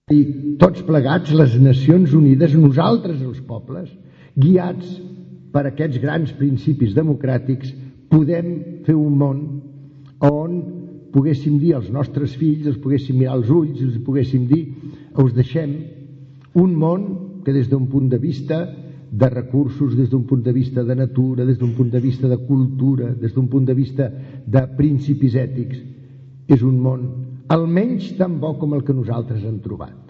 I tots plegats, les Nacions Unides, nosaltres els pobles, guiats per aquests grans principis democràtics, podem fer un món on poguéssim dir als nostres fills, els poguéssim mirar als ulls, els poguéssim dir, us deixem un món que des d'un punt de vista de recursos, des d'un punt de vista de natura, des d'un punt de vista de cultura, des d'un punt de vista de principis ètics, és un món almenys tan bo com el que nosaltres hem trobat.